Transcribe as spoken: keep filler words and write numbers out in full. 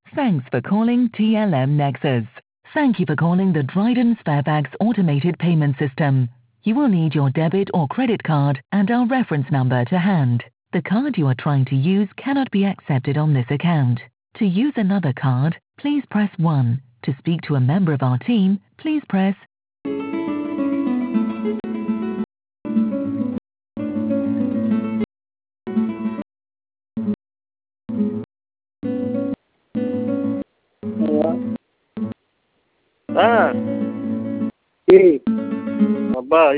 Thanks for calling T L M Nexus. Thank you for calling the Dryden Sparebags automated payment system. You will need your debit or credit card and our reference number to hand. The card you are trying to use cannot be accepted on this account. To use another card, please press one. To speak to a member of our team, please press হ্যাঁ কি বাবা